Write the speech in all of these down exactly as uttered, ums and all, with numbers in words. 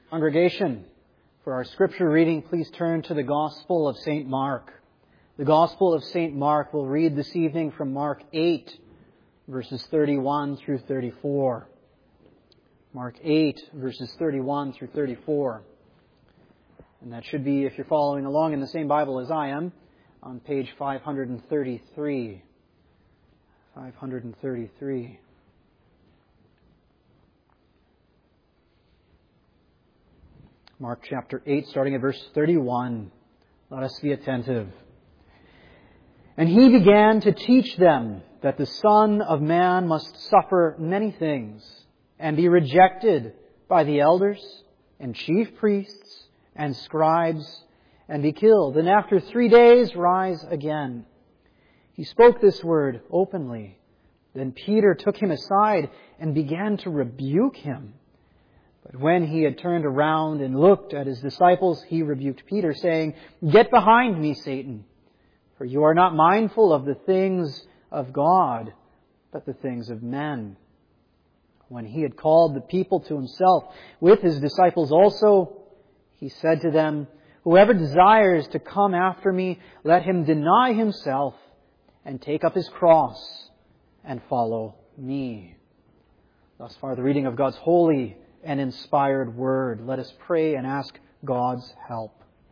Congregation, for our scripture reading, please turn to the Gospel of Saint Mark. The Gospel of Saint Mark will read this evening from Mark eight, verses thirty-one through thirty-four. Mark eight, verses thirty-one through thirty-four. And that should be, if you're following along in the same Bible as I am, on page five thirty-three. five thirty-three. Mark chapter eight, starting at verse thirty-one. Let us be attentive. And he began to teach them that the Son of Man must suffer many things, and be rejected by the elders and chief priests and scribes, and be killed, and after three days rise again. He spoke this word openly. Then Peter took him aside and began to rebuke him. But when he had turned around and looked at his disciples, he rebuked Peter, saying, "Get behind me, Satan, for you are not mindful of the things of God, but the things of men." When he had called the people to himself with his disciples also, he said to them, "Whoever desires to come after me, let him deny himself and take up his cross and follow me." Thus far, the reading of God's holy and inspired word. Let us pray and ask God's help.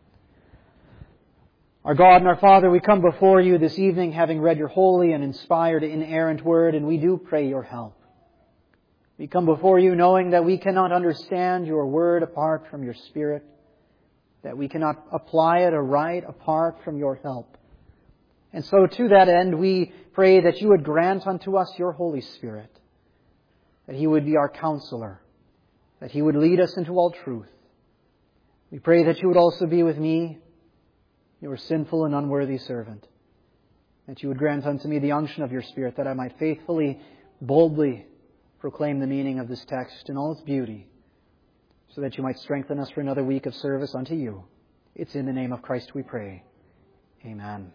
Our God and our Father, we come before you this evening having read your holy and inspired inerrant word, and we do pray your help. We come before you knowing that we cannot understand your word apart from your Spirit, that we cannot apply it aright apart from your help. And so to that end, we pray that you would grant unto us your Holy Spirit, that He would be our counselor, that He would lead us into all truth. We pray that you would also be with me, your sinful and unworthy servant, that you would grant unto me the unction of your Spirit, that I might faithfully, boldly proclaim the meaning of this text in all its beauty, so that you might strengthen us for another week of service unto you. It's in the name of Christ we pray. Amen.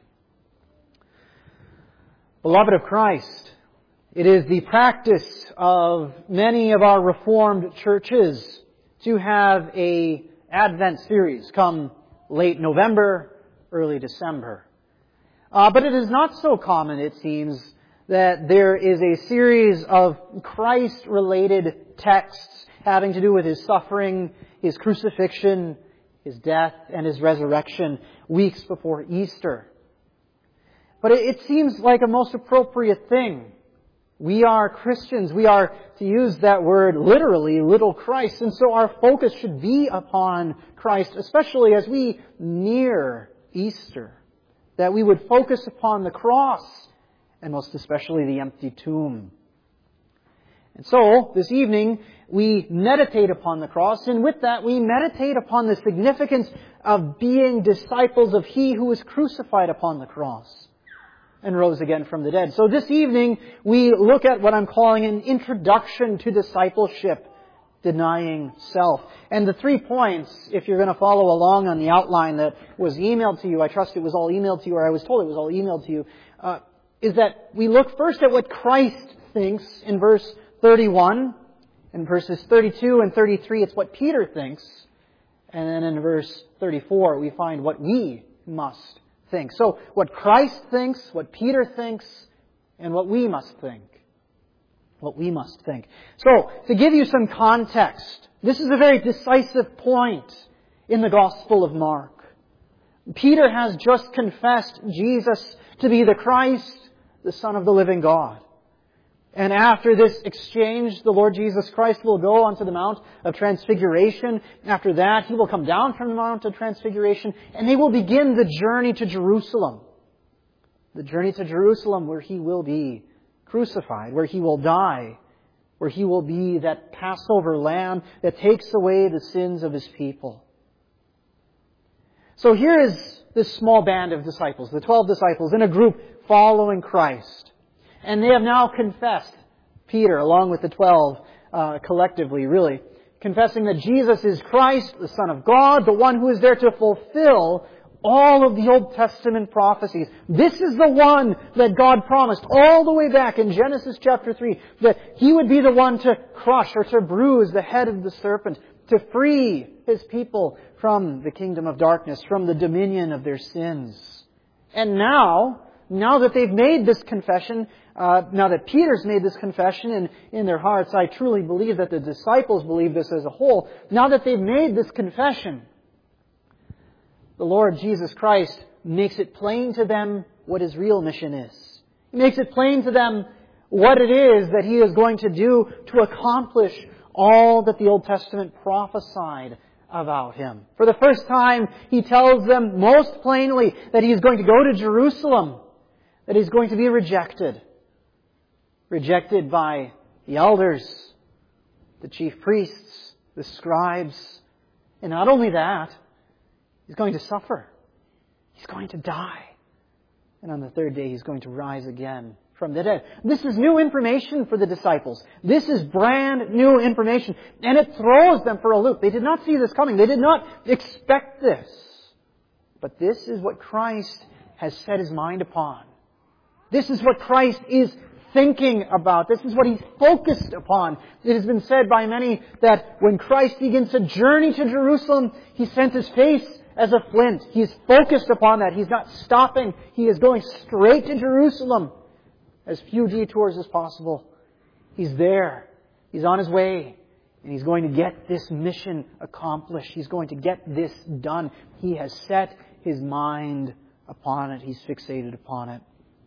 Beloved of Christ, it is the practice of many of our Reformed churches to have a Advent series come late November, early December. Uh, but it is not so common, it seems, that there is a series of Christ-related texts having to do with His suffering, His crucifixion, His death, and His resurrection weeks before Easter. But it, it seems like a most appropriate thing. We are Christians. We are, to use that word literally, little Christ. And so our focus should be upon Christ, especially as we near Easter. That we would focus upon the cross, and most especially the empty tomb. And so, this evening, we meditate upon the cross, and with that we meditate upon the significance of being disciples of He who was crucified upon the cross and rose again from the dead. So this evening, we look at what I'm calling an introduction to discipleship, denying self. And the three points, if you're going to follow along on the outline that was emailed to you, I trust it was all emailed to you, or I was told it was all emailed to you, uh, is that we look first at what Christ thinks in verse thirty-one. In verses thirty-two and thirty-three, it's what Peter thinks. And then in verse thirty-four, we find what we must think. So, what Christ thinks, what Peter thinks, and what we must think. What we must think. So, to give you some context, this is a very decisive point in the Gospel of Mark. Peter has just confessed Jesus to be the Christ, the Son of the living God. And after this exchange, the Lord Jesus Christ will go onto the Mount of Transfiguration. After that, He will come down from the Mount of Transfiguration, and they will begin the journey to Jerusalem. The journey to Jerusalem where He will be crucified, where He will die, where He will be that Passover lamb that takes away the sins of His people. So here is this small band of disciples, the twelve disciples, in a group following Christ. And they have now confessed, Peter, along with the twelve, uh, collectively, really, confessing that Jesus is Christ, the Son of God, the one who is there to fulfill all of the Old Testament prophecies. This is the one that God promised all the way back in Genesis chapter three, that He would be the one to crush or to bruise the head of the serpent, to free His people from the kingdom of darkness, from the dominion of their sins. And now, now that they've made this confession, uh, now that Peter's made this confession in, in their hearts, I truly believe that the disciples believe this as a whole. Now that they've made this confession, the Lord Jesus Christ makes it plain to them what His real mission is. He makes it plain to them what it is that He is going to do to accomplish all that the Old Testament prophesied about Him. For the first time, He tells them most plainly that He is going to go to Jerusalem, that He's going to be rejected. Rejected by the elders, the chief priests, the scribes. And not only that, He's going to suffer. He's going to die. And on the third day, He's going to rise again from the dead. This is new information for the disciples. This is brand new information. And it throws them for a loop. They did not see this coming. They did not expect this. But this is what Christ has set His mind upon. This is what Christ is thinking about. This is what He's focused upon. It has been said by many that when Christ begins to journey to Jerusalem, He sent His face as a flint. He is focused upon that. He's not stopping. He is going straight to Jerusalem. As few detours as possible. He's there. He's on His way. And He's going to get this mission accomplished. He's going to get this done. He has set His mind upon it. He's fixated upon it.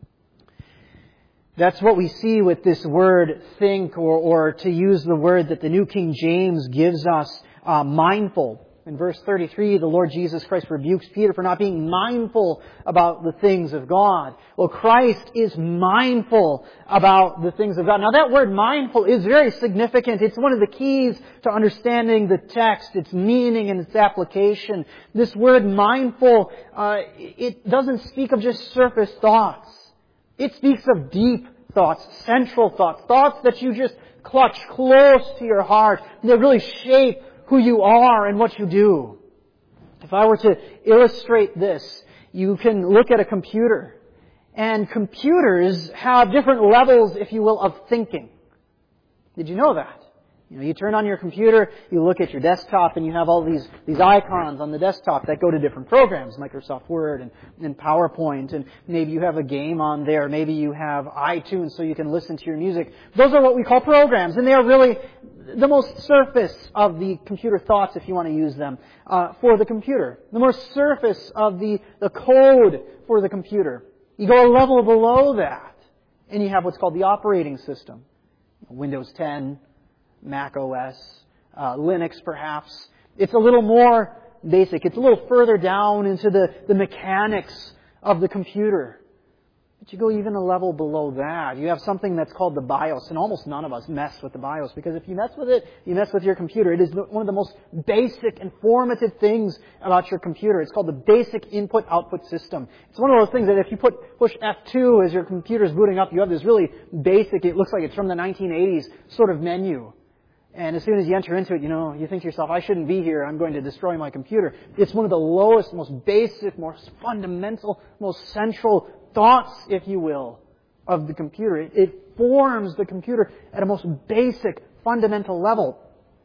That's what we see with this word think, or, or to use the word that the New King James gives us, uh, mindful. In verse thirty-three, the Lord Jesus Christ rebukes Peter for not being mindful about the things of God. Well, Christ is mindful about the things of God. Now, that word mindful is very significant. It's one of the keys to understanding the text, its meaning and its application. This word mindful, uh, it doesn't speak of just surface thoughts. It speaks of deep thoughts, central thoughts, thoughts that you just clutch close to your heart. They really shape who you are and what you do. If I were to illustrate this, you can look at a computer. And computers have different levels, if you will, of thinking. Did you know that? You know, you turn on your computer, you look at your desktop, and you have all these, these icons on the desktop that go to different programs, Microsoft Word and, and PowerPoint, and maybe you have a game on there, maybe you have iTunes so you can listen to your music. Those are what we call programs, and they are really the most surface of the computer thoughts, if you want to use them, uh, for the computer. The more surface of the, the code for the computer. You go a level below that, and you have what's called the operating system. Windows ten, Mac O S, uh, Linux perhaps. It's a little more basic. It's a little further down into the, the mechanics of the computer. But you go even a level below that. You have something that's called the BIOS, and almost none of us mess with the BIOS, because if you mess with it, you mess with your computer. It is one of the most basic and formative things about your computer. It's called the basic input-output system. It's one of those things that if you put push F two as your computer's booting up, you have this really basic, it looks like it's from the nineteen eighties sort of menu. And as soon as you enter into it, you know, you think to yourself, I shouldn't be here. I'm going to destroy my computer. It's one of the lowest, most basic, most fundamental, most central thoughts, if you will, of the computer. It, it forms the computer at a most basic, fundamental level.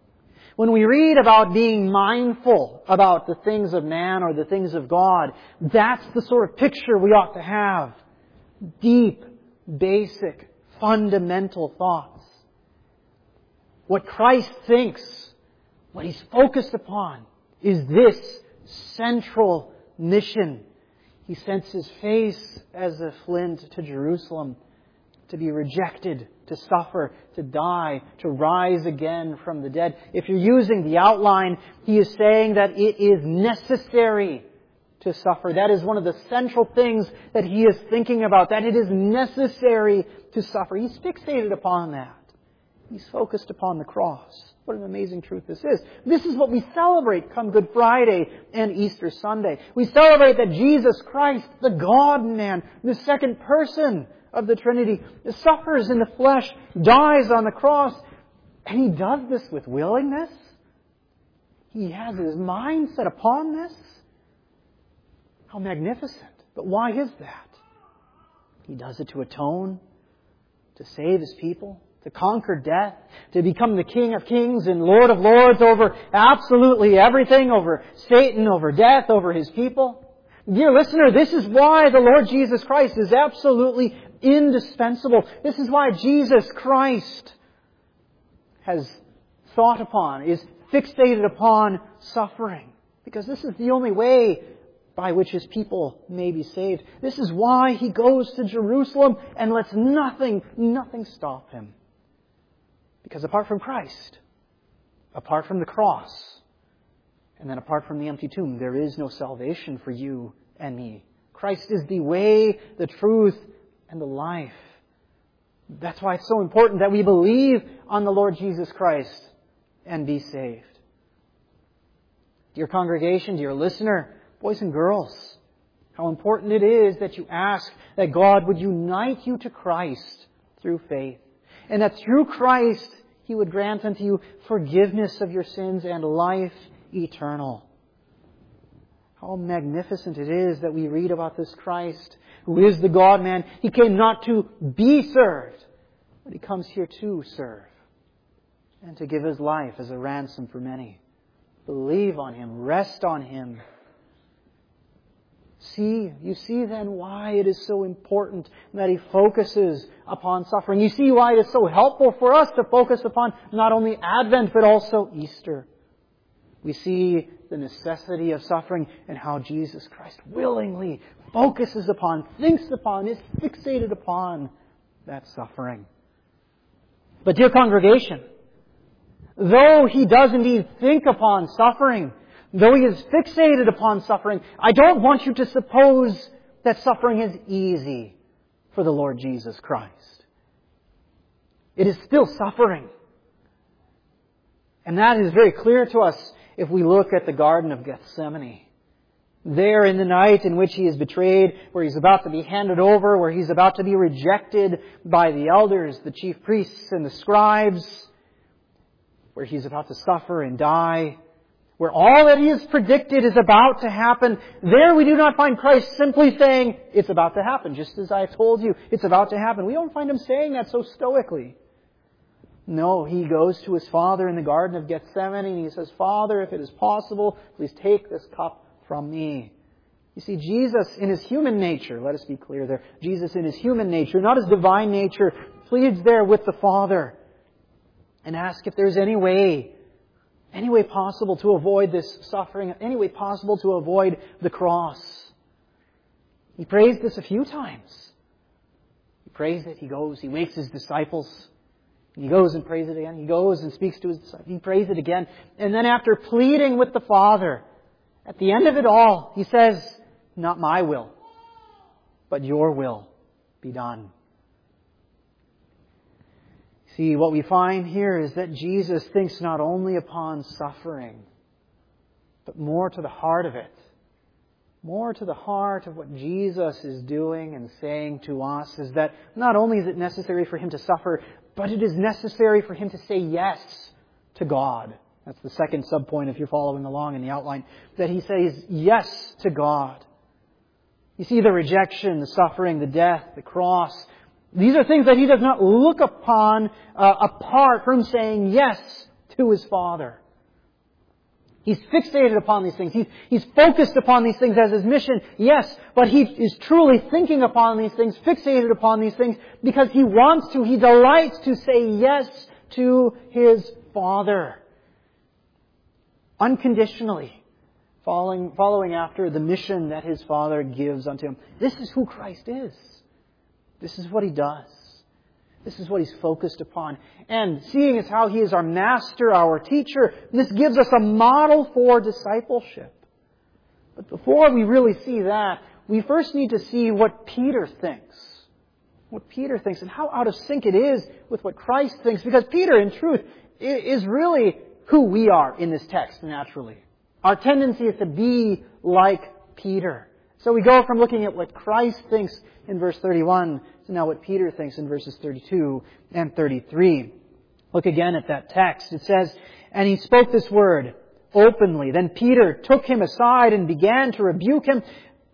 When we read about being mindful about the things of man or the things of God, that's the sort of picture we ought to have. Deep, basic, fundamental thoughts. What Christ thinks, what He's focused upon, is this central mission. He sets His face as a flint to Jerusalem to be rejected, to suffer, to die, to rise again from the dead. If you're using the outline, He is saying that it is necessary to suffer. That is one of the central things that He is thinking about, that it is necessary to suffer. He's fixated upon that. He's focused upon the cross. What an amazing truth this is. This is what we celebrate come Good Friday and Easter Sunday. We celebrate that Jesus Christ, the God-man, the second person of the Trinity, suffers in the flesh, dies on the cross, and He does this with willingness. He has His mind set upon this. How magnificent. But why is that? He does it to atone, to save His people, to conquer death, to become the King of Kings and Lord of Lords over absolutely everything, over Satan, over death, over His people. Dear listener, this is why the Lord Jesus Christ is absolutely indispensable. This is why Jesus Christ has thought upon, is fixated upon suffering. Because this is the only way by which His people may be saved. This is why He goes to Jerusalem and lets nothing, nothing stop Him. Because apart from Christ, apart from the cross, and then apart from the empty tomb, there is no salvation for you and me. Christ is the way, the truth, and the life. That's why it's so important that we believe on the Lord Jesus Christ and be saved. Dear congregation, dear listener, boys and girls, how important it is that you ask that God would unite you to Christ through faith, and that through Christ He would grant unto you forgiveness of your sins and life eternal. How magnificent it is that we read about this Christ, who is the God-man. He came not to be served, but He comes here to serve and to give His life as a ransom for many. Believe on Him. Rest on Him. See, you see then why it is so important that He focuses upon suffering. You see why it is so helpful for us to focus upon not only Advent but also Easter. We see the necessity of suffering and how Jesus Christ willingly focuses upon, thinks upon, is fixated upon that suffering. But dear congregation, though He does indeed think upon suffering, though He is fixated upon suffering, I don't want you to suppose that suffering is easy for the Lord Jesus Christ. It is still suffering. And that is very clear to us if we look at the Garden of Gethsemane. There in the night in which He is betrayed, where He's about to be handed over, where He's about to be rejected by the elders, the chief priests and the scribes, where He's about to suffer and die, where all that He has predicted is about to happen, there we do not find Christ simply saying, it's about to happen, just as I told you, it's about to happen. We don't find Him saying that so stoically. No, He goes to His Father in the Garden of Gethsemane and He says, Father, if it is possible, please take this cup from me. You see, Jesus in His human nature, let us be clear there, Jesus in His human nature, not His divine nature, pleads there with the Father and asks if there's any way, any way possible to avoid this suffering, any way possible to avoid the cross. He prays this a few times. He prays it, He goes, He wakes His disciples. He goes and prays it again. He goes and speaks to His disciples. He prays it again. And then after pleading with the Father, at the end of it all, He says, not my will, but your will be done. See, what we find here is that Jesus thinks not only upon suffering, but more to the heart of it. More to the heart of what Jesus is doing and saying to us is that not only is it necessary for Him to suffer, but it is necessary for Him to say yes to God. That's the second subpoint if you're following along in the outline. That He says yes to God. You see, the rejection, the suffering, the death, the cross, these are things that He does not look upon uh, apart from saying yes to His Father. He's fixated upon these things. He's, he's focused upon these things as His mission, yes, but He is truly thinking upon these things, fixated upon these things, because He wants to, He delights to say yes to His Father. Unconditionally, following, following after the mission that His Father gives unto Him. This is who Christ is. This is what He does. This is what He's focused upon. And seeing as how He is our master, our teacher, this gives us a model for discipleship. But before we really see that, we first need to see what Peter thinks. What Peter thinks and how out of sync it is with what Christ thinks. Because Peter, in truth, is really who we are in this text naturally. Our tendency is to be like Peter. So we go from looking at what Christ thinks in verse thirty-one to now what Peter thinks in verses thirty-two and thirty-three. Look again at that text. It says, and he spoke this word openly. Then Peter took him aside and began to rebuke him.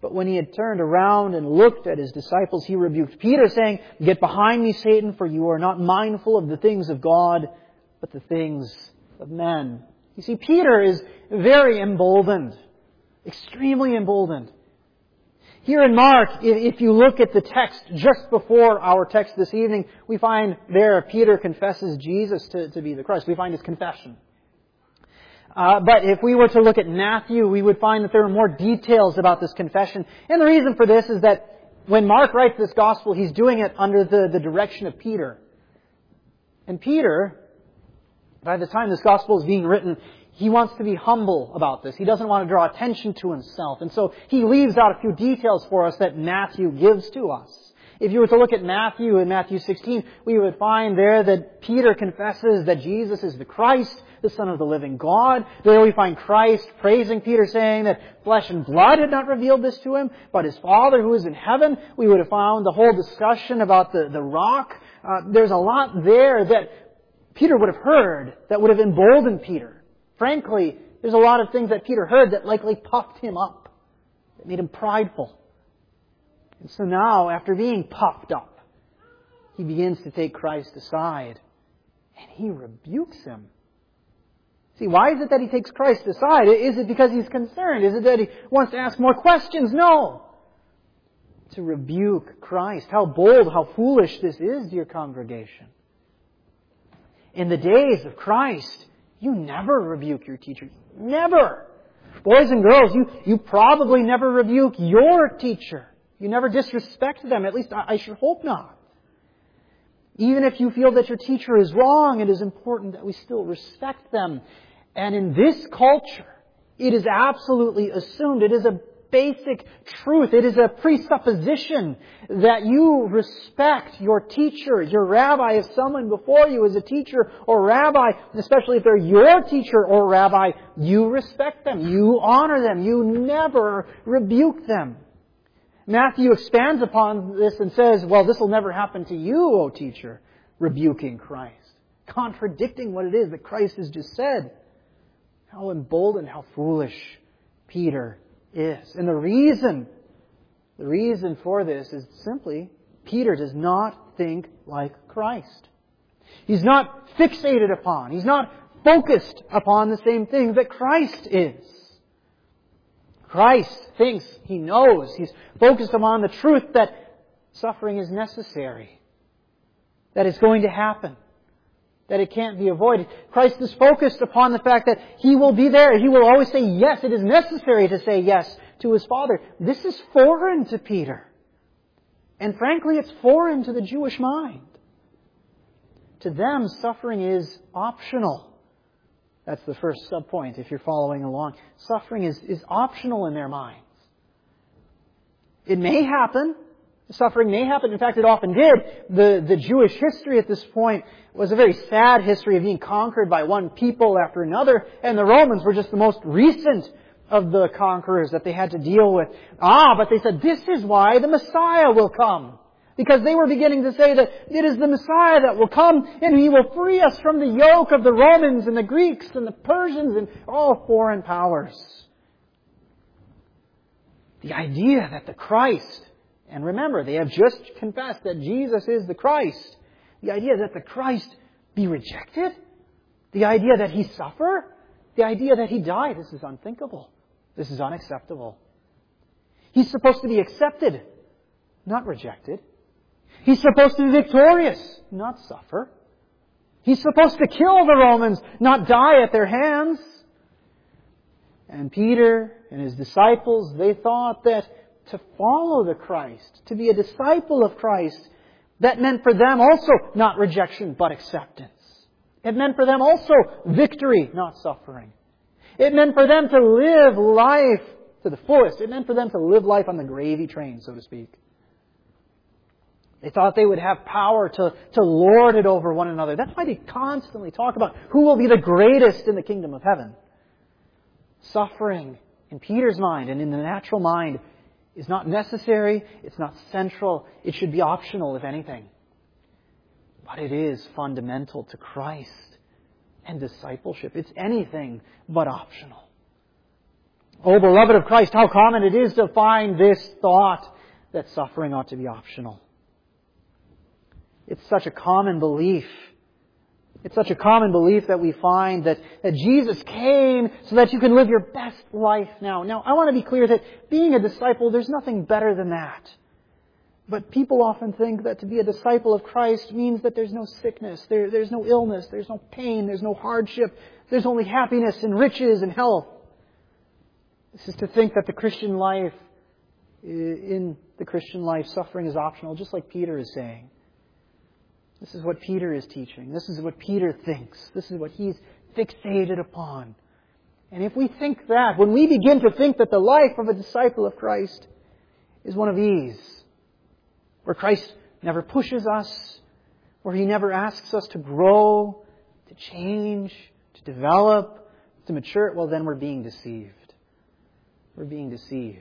But when he had turned around and looked at his disciples, he rebuked Peter, saying, "Get behind me, Satan, for you are not mindful of the things of God, but the things of men." You see, Peter is very emboldened, extremely emboldened. Here in Mark, if you look at the text just before our text this evening, we find there Peter confesses Jesus to, to be the Christ. We find his confession. Uh, but if we were to look at Matthew, we would find that there are more details about this confession. And the reason for this is that when Mark writes this gospel, he's doing it under the, the direction of Peter. And Peter, by the time this gospel is being written, he wants to be humble about this. He doesn't want to draw attention to himself. And so he leaves out a few details for us that Matthew gives to us. If you were to look at Matthew in Matthew sixteen, we would find there that Peter confesses that Jesus is the Christ, the Son of the living God. There we find Christ praising Peter, saying that flesh and blood had not revealed this to him, but his Father who is in heaven. We would have found the whole discussion about the, the rock. Uh, there's a lot there that Peter would have heard that would have emboldened Peter. Frankly, there's a lot of things that Peter heard that likely puffed him up, that made him prideful. And so now, after being puffed up, he begins to take Christ aside, and he rebukes him. See, why is it that he takes Christ aside? Is it because he's concerned? Is it that he wants to ask more questions? No. To rebuke Christ. How bold, how foolish this is, dear congregation. In the days of Christ, you never rebuke your teachers. Never. Boys and girls, you, you probably never rebuke your teacher. You never disrespect them. At least I, I should hope not. Even if you feel that your teacher is wrong, it is important that we still respect them. And in this culture, it is absolutely assumed, it is a basic truth, it is a presupposition that you respect your teacher, your rabbi. If someone before you is a teacher or rabbi, especially if they're your teacher or rabbi, you respect them, you honor them, you never rebuke them. Matthew expands upon this and says, well, this will never happen to you, O teacher, rebuking Christ, contradicting what it is that Christ has just said. How emboldened, how foolish Peter is. And the reason, the reason for this is simply, Peter does not think like Christ. He's not fixated upon, he's not focused upon the same things that Christ is. Christ thinks, he knows, he's focused upon the truth that suffering is necessary, that it's going to happen, that it can't be avoided. Christ is focused upon the fact that He will be there. He will always say yes. It is necessary to say yes to His Father. This is foreign to Peter. And frankly, it's foreign to the Jewish mind. To them, suffering is optional. That's the first subpoint if you're following along. Suffering is, is optional in their minds. It may happen. Suffering may happen. In fact, it often did. The, the Jewish history at this point was a very sad history of being conquered by one people after another. And the Romans were just the most recent of the conquerors that they had to deal with. Ah, but they said, this is why the Messiah will come. Because they were beginning to say that it is the Messiah that will come and He will free us from the yoke of the Romans and the Greeks and the Persians and all foreign powers. The idea that the Christ, and remember, they have just confessed that Jesus is the Christ. The idea that the Christ be rejected, the idea that He suffer, the idea that He die, this is unthinkable. This is unacceptable. He's supposed to be accepted, not rejected. He's supposed to be victorious, not suffer. He's supposed to kill the Romans, not die at their hands. And Peter and his disciples, they thought that to follow the Christ, to be a disciple of Christ, that meant for them also not rejection, but acceptance. It meant for them also victory, not suffering. It meant for them to live life to the fullest. It meant for them to live life on the gravy train, so to speak. They thought they would have power to, to lord it over one another. That's why they constantly talk about who will be the greatest in the kingdom of heaven. Suffering, in Peter's mind and in the natural mind, is not necessary. It's not central. It should be optional, if anything. But it is fundamental to Christ and discipleship. It's anything but optional. Oh, beloved of Christ, how common it is to find this thought that suffering ought to be optional. It's such a common belief. It's such a common belief that we find that, that Jesus came so that you can live your best life now. Now, I want to be clear that being a disciple, there's nothing better than that. But people often think that to be a disciple of Christ means that there's no sickness, there, there's no illness, there's no pain, there's no hardship, there's only happiness and riches and health. This is to think that the Christian life, in the Christian life, suffering is optional, just like Peter is saying. This is what Peter is teaching. This is what Peter thinks. This is what he's fixated upon. And if we think that, when we begin to think that the life of a disciple of Christ is one of ease, where Christ never pushes us, where He never asks us to grow, to change, to develop, to mature, well then we're being deceived. We're being deceived.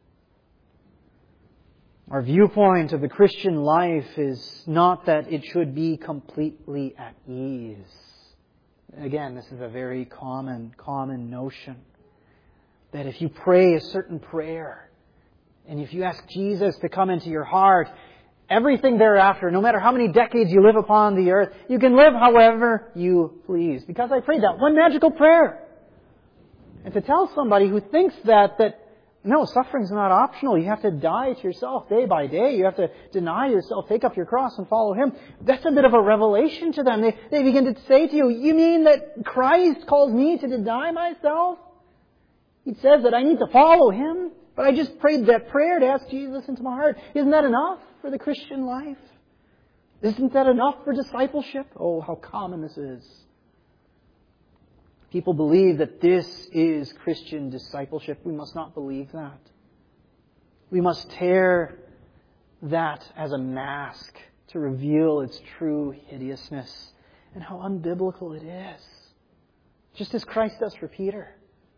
Our viewpoint of the Christian life is not that it should be completely at ease. Again, this is a very common, common notion. That if you pray a certain prayer, and if you ask Jesus to come into your heart, everything thereafter, no matter how many decades you live upon the earth, you can live however you please. Because I prayed that one magical prayer. And to tell somebody who thinks that, that no, suffering's not optional. You have to die to yourself day by day. You have to deny yourself, take up your cross and follow Him. That's a bit of a revelation to them. They, they begin to say to you, you mean that Christ calls me to deny myself? He says that I need to follow Him? But I just prayed that prayer to ask Jesus into my heart. Isn't that enough for the Christian life? Isn't that enough for discipleship? Oh, how common this is. People believe that this is Christian discipleship. We must not believe that. We must tear that as a mask to reveal its true hideousness and how unbiblical it is. Just as Christ does for Peter.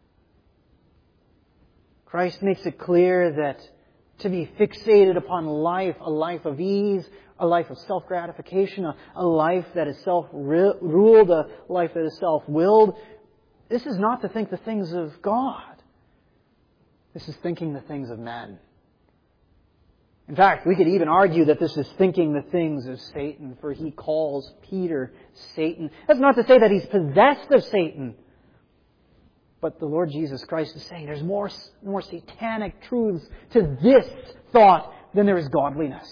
Christ makes it clear that to be fixated upon life, a life of ease, a life of self-gratification, a, a life that is self-ruled, a life that is self-willed, this is not to think the things of God. This is thinking the things of men. In fact, we could even argue that this is thinking the things of Satan, for he calls Peter Satan. That's not to say that he's possessed of Satan. But the Lord Jesus Christ is saying there's more, more satanic truths to this thought than there is godliness.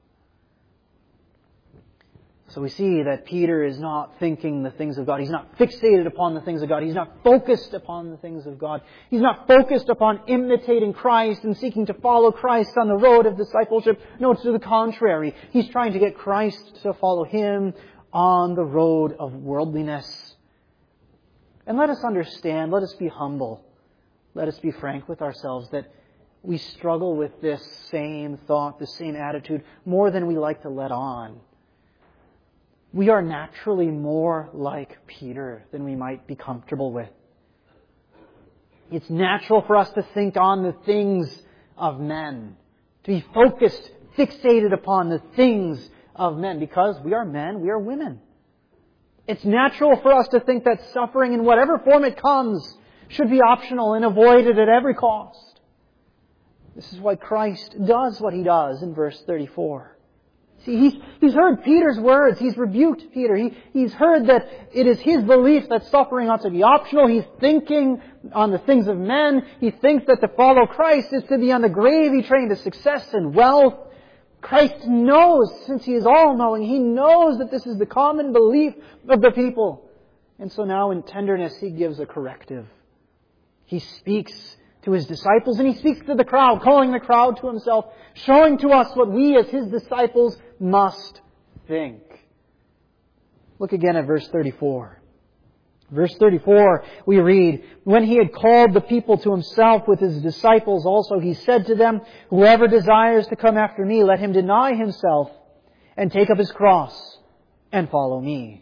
So we see that Peter is not thinking the things of God. He's not fixated upon the things of God. He's not focused upon the things of God. He's not focused upon imitating Christ and seeking to follow Christ on the road of discipleship. No, to the contrary. He's trying to get Christ to follow Him on the road of worldliness. And let us understand, let us be humble. Let us be frank with ourselves that we struggle with this same thought, this same attitude, more than we like to let on. We are naturally more like Peter than we might be comfortable with. It's natural for us to think on the things of men, to be focused, fixated upon the things of men, because we are men, we are women. It's natural for us to think that suffering, in whatever form it comes, should be optional and avoided at every cost. This is why Christ does what He does in verse thirty-four. See, he's, he's heard Peter's words. He's rebuked Peter. He, he's heard that it is his belief that suffering ought to be optional. He's thinking on the things of men. He thinks that to follow Christ is to be on the gravy train to success and wealth. Christ knows, since He is all-knowing, He knows that this is the common belief of the people. And so now in tenderness He gives a corrective. He speaks to His disciples and He speaks to the crowd, calling the crowd to Himself, showing to us what we as His disciples must think. Look again at verse thirty-four. Verse thirty-four, we read, when He had called the people to Himself with His disciples also, He said to them, whoever desires to come after me, let him deny himself and take up his cross and follow me.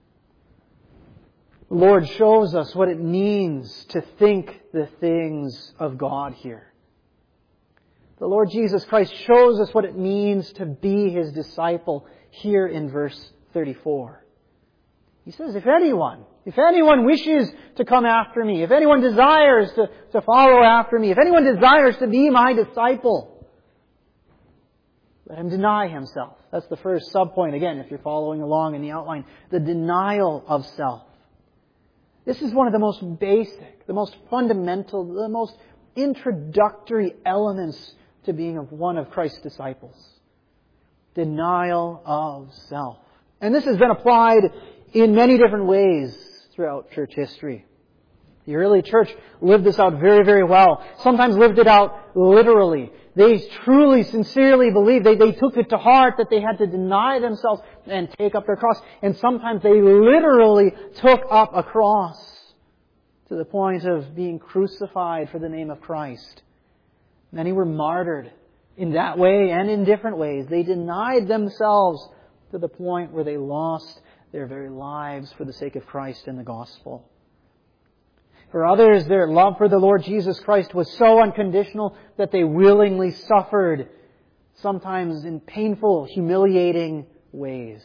The Lord shows us what it means to think the things of God here. The Lord Jesus Christ shows us what it means to be His disciple here in verse thirty-four. He says, if anyone, If anyone wishes to come after me, if anyone desires to, to follow after me, if anyone desires to be my disciple, let him deny himself. That's the first subpoint, again, if you're following along in the outline. The denial of self. This is one of the most basic, the most fundamental, the most introductory elements to being of one of Christ's disciples. Denial of self. And this has been applied in many different ways throughout church history. The early church lived this out very, very well. Sometimes lived it out literally. They truly, sincerely believed, they, they took it to heart that they had to deny themselves and take up their cross. And sometimes they literally took up a cross to the point of being crucified for the name of Christ. Many were martyred in that way and in different ways. They denied themselves to the point where they lost their very lives for the sake of Christ and the gospel. For others, their love for the Lord Jesus Christ was so unconditional that they willingly suffered, sometimes in painful, humiliating ways.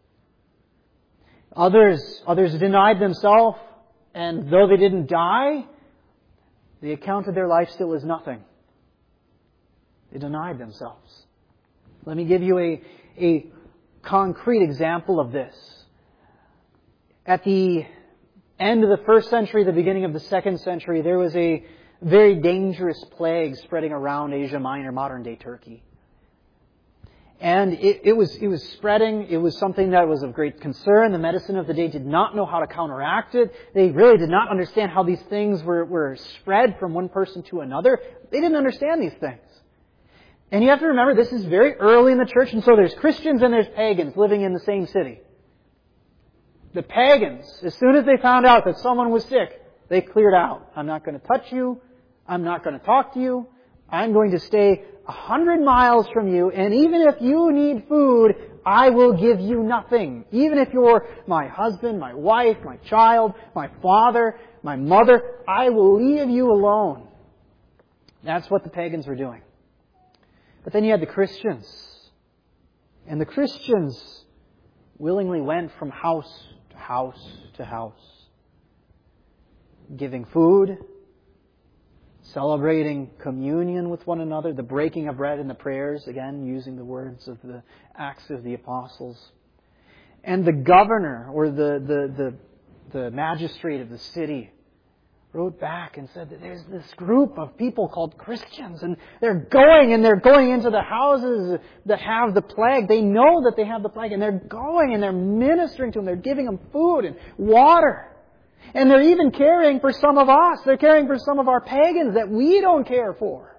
Others, others denied themselves, and though they didn't die, they accounted their life still as nothing. They denied themselves. Let me give you a, a concrete example of this. At the end of the first century, the beginning of the second century, there was a very dangerous plague spreading around Asia Minor, modern-day Turkey. And it, it was it was spreading. It was something that was of great concern. The medicine of the day did not know how to counteract it. They really did not understand how these things were, were spread from one person to another. They didn't understand these things. And you have to remember, this is very early in the church, and so there's Christians and there's pagans living in the same city. The pagans, as soon as they found out that someone was sick, they cleared out. I'm not going to touch you. I'm not going to talk to you. I'm going to stay a hundred miles from you, and even if you need food, I will give you nothing. Even if you're my husband, my wife, my child, my father, my mother, I will leave you alone. That's what the pagans were doing. But then you had the Christians. And the Christians willingly went from house to house to house, giving food, celebrating communion with one another, the breaking of bread and the prayers, again, using the words of the Acts of the Apostles. And the governor, or the, the, the, the magistrate of the city, wrote back and said that there's this group of people called Christians, and they're going and they're going into the houses that have the plague. They know that they have the plague, and they're going and they're ministering to them. They're giving them food and water. And they're even caring for some of us. They're caring for some of our pagans that we don't care for.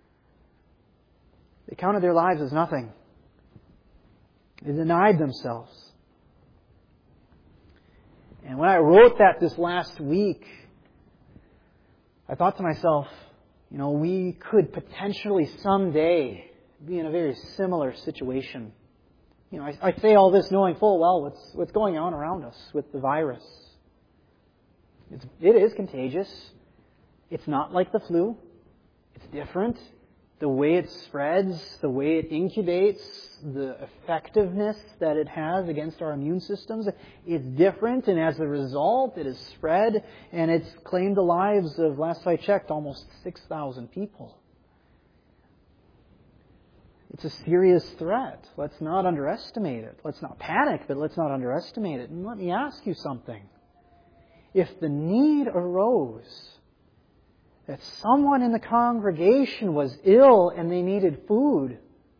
They counted their lives as nothing. They denied themselves. And when I wrote that this last week, I thought to myself, you know, we could potentially someday be in a very similar situation. You know, I, I say all this knowing full well what's, what's going on around us with the virus. It's, it is contagious. It's not like the flu. It's different. The way it spreads, the way it incubates, the effectiveness that it has against our immune systems is different, and as a result, it has spread, and it's claimed the lives of, last I checked, almost six thousand people. It's a serious threat. Let's not underestimate it. Let's not panic, but let's not underestimate it. And let me ask you something. If the need arose that someone in the congregation was ill and they needed food,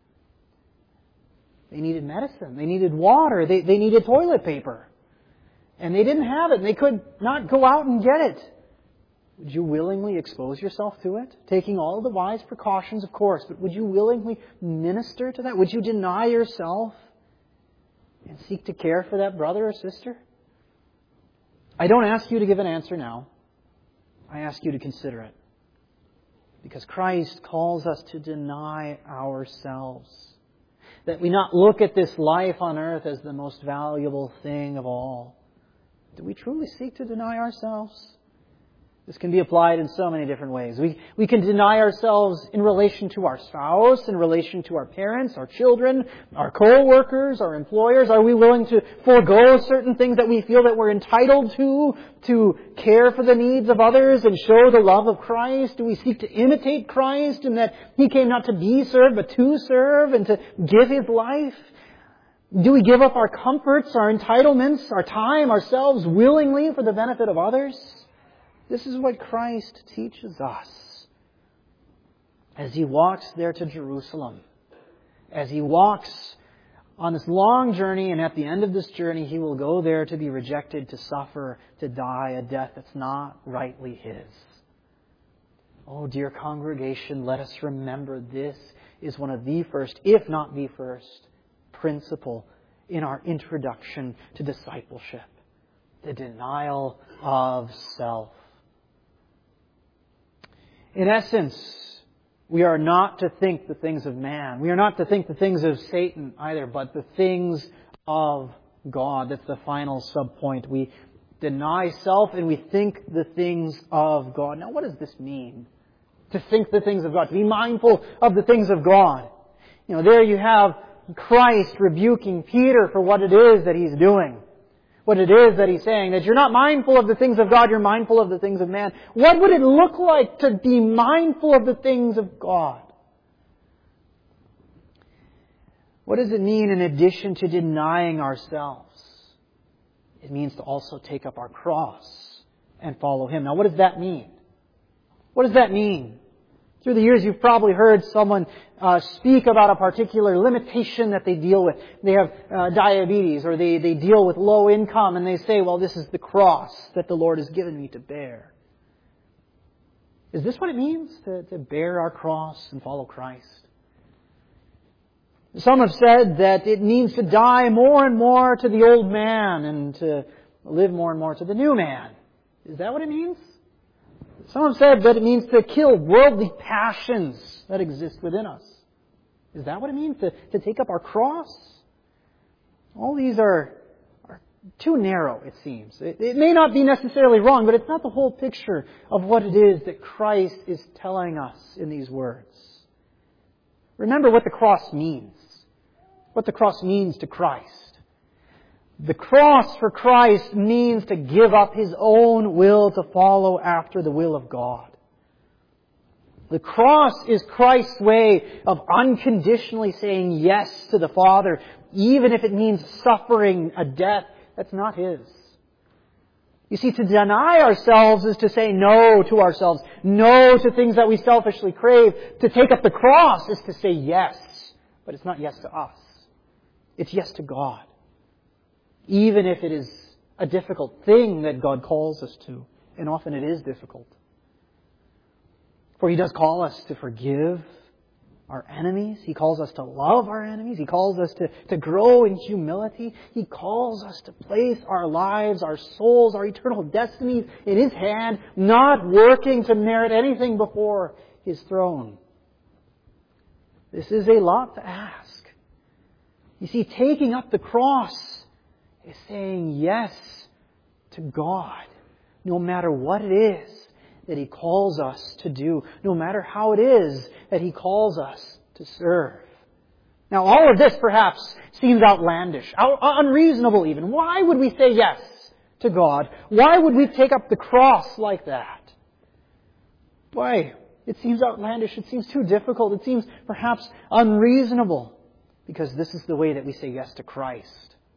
they needed medicine, they needed water, they, they needed toilet paper, and they didn't have it, and they could not go out and get it, would you willingly expose yourself to it? Taking all the wise precautions, of course, but would you willingly minister to that? Would you deny yourself and seek to care for that brother or sister? I don't ask you to give an answer now. I ask you to consider it. Because Christ calls us to deny ourselves. That we not look at this life on earth as the most valuable thing of all. Do we truly seek to deny ourselves? This can be applied in so many different ways. We, we can deny ourselves in relation to our spouse, in relation to our parents, our children, our co-workers, our employers. Are we willing to forego certain things that we feel that we're entitled to, to care for the needs of others and show the love of Christ? Do we seek to imitate Christ in that He came not to be served, but to serve and to give His life? Do we give up our comforts, our entitlements, our time, ourselves willingly for the benefit of others? This is what Christ teaches us as He walks there to Jerusalem. As He walks on this long journey, and at the end of this journey, He will go there to be rejected, to suffer, to die a death that's not rightly His. Oh, dear congregation, let us remember this is one of the first, if not the first, principle in our introduction to discipleship. The denial of self. In essence, we are not to think the things of man. We are not to think the things of Satan either, but the things of God. That's the final subpoint. We deny self and we think the things of God. Now, what does this mean? To think the things of God. To be mindful of the things of God. You know, there you have Christ rebuking Peter for what it is that he's doing. What it is that He's saying, that you're not mindful of the things of God, you're mindful of the things of man. What would it look like to be mindful of the things of God? What does it mean in addition to denying ourselves? It means to also take up our cross and follow Him. Now, what does that mean? What does that mean? Through the years, you've probably heard someone uh, speak about a particular limitation that they deal with. They have uh, diabetes, or they, they deal with low income, and they say, well, this is the cross that the Lord has given me to bear. Is this what it means, to, to bear our cross and follow Christ? Some have said that it means to die more and more to the old man and to live more and more to the new man. Is that what it means? Some have said that it means to kill worldly passions that exist within us. Is that what it means, to, to take up our cross? All these are, are too narrow, it seems. It, it may not be necessarily wrong, but it's not the whole picture of what it is that Christ is telling us in these words. Remember what the cross means. What the cross means to Christ. The cross for Christ means to give up His own will to follow after the will of God. The cross is Christ's way of unconditionally saying yes to the Father, even if it means suffering a death that's not His. You see, to deny ourselves is to say no to ourselves, no to things that we selfishly crave. To take up the cross is to say yes, but it's not yes to us. It's yes to God. Even if it is a difficult thing that God calls us to. And often it is difficult. For He does call us to forgive our enemies. He calls us to love our enemies. He calls us to, to grow in humility. He calls us to place our lives, our souls, our eternal destinies in His hand, not working to merit anything before His throne. This is a lot to ask. You see, taking up the cross is saying yes to God, no matter what it is that He calls us to do, no matter how it is that He calls us to serve. Now, all of this perhaps seems outlandish, unreasonable even. Why would we say yes to God? Why would we take up the cross like that? Why? It seems outlandish. It seems too difficult. It seems perhaps unreasonable, because this is the way that we say yes to Christ.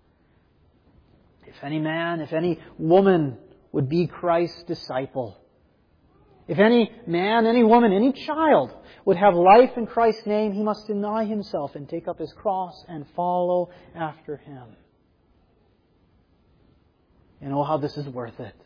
If any man, if any woman would be Christ's disciple, if any man, any woman, any child would have life in Christ's name, he must deny himself and take up his cross and follow after Him. And oh, how this is worth it.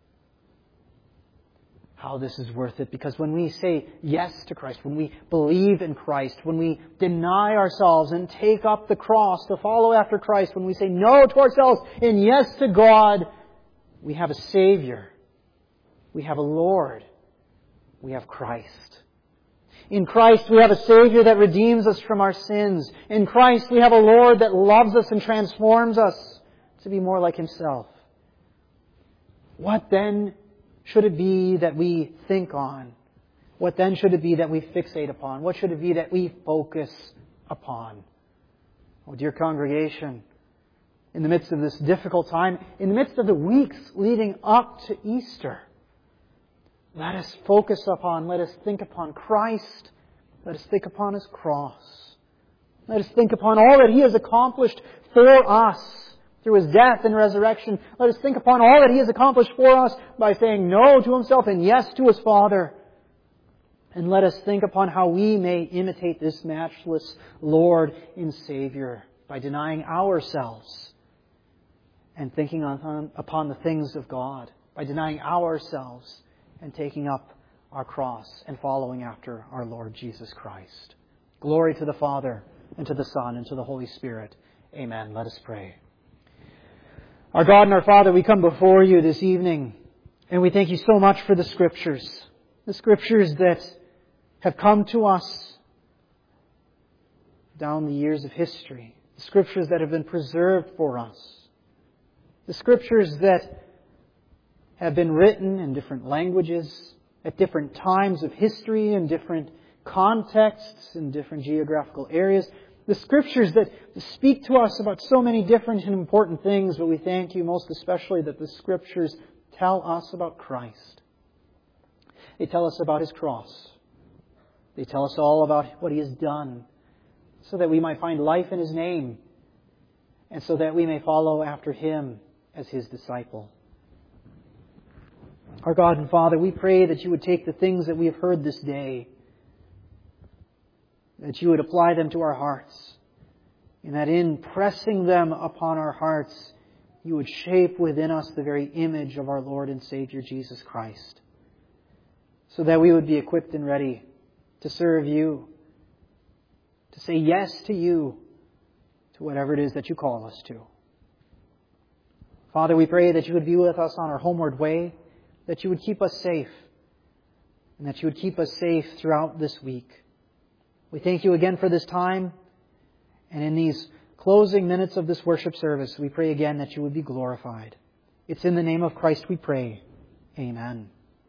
How this is worth it. Because when we say yes to Christ, when we believe in Christ, when we deny ourselves and take up the cross to follow after Christ, when we say no to ourselves and yes to God, we have a Savior. We have a Lord. We have Christ. In Christ we have a Savior that redeems us from our sins. In Christ we have a Lord that loves us and transforms us to be more like Himself. What then should it be that we think on? What then should it be that we fixate upon? What should it be that we focus upon? Oh, dear congregation, in the midst of this difficult time, in the midst of the weeks leading up to Easter, let us focus upon, let us think upon Christ. Let us think upon His cross. Let us think upon all that He has accomplished for us through His death and resurrection. Let us think upon all that He has accomplished for us by saying no to Himself and yes to His Father. And let us think upon how we may imitate this matchless Lord and Savior by denying ourselves and thinking on, upon the things of God, by denying ourselves and taking up our cross and following after our Lord Jesus Christ. Glory to the Father, and to the Son, and to the Holy Spirit. Amen. Let us pray. Our God and our Father, we come before You this evening, and we thank You so much for the Scriptures. The Scriptures that have come to us down the years of history. The Scriptures that have been preserved for us. The Scriptures that have been written in different languages, at different times of history, in different contexts, in different geographical areas. The Scriptures that speak to us about so many different and important things, but we thank You most especially that the Scriptures tell us about Christ. They tell us about His cross. They tell us all about what He has done, so that we might find life in His name, and so that we may follow after Him as His disciple. Our God and Father, we pray that You would take the things that we have heard this day, that You would apply them to our hearts, and that in pressing them upon our hearts, You would shape within us the very image of our Lord and Savior Jesus Christ, so that we would be equipped and ready to serve You, to say yes to You, to whatever it is that You call us to. Father, we pray that You would be with us on our homeward way, that You would keep us safe, and that You would keep us safe throughout this week. We thank You again for this time, and in these closing minutes of this worship service, we pray again that You would be glorified. It's in the name of Christ we pray. Amen.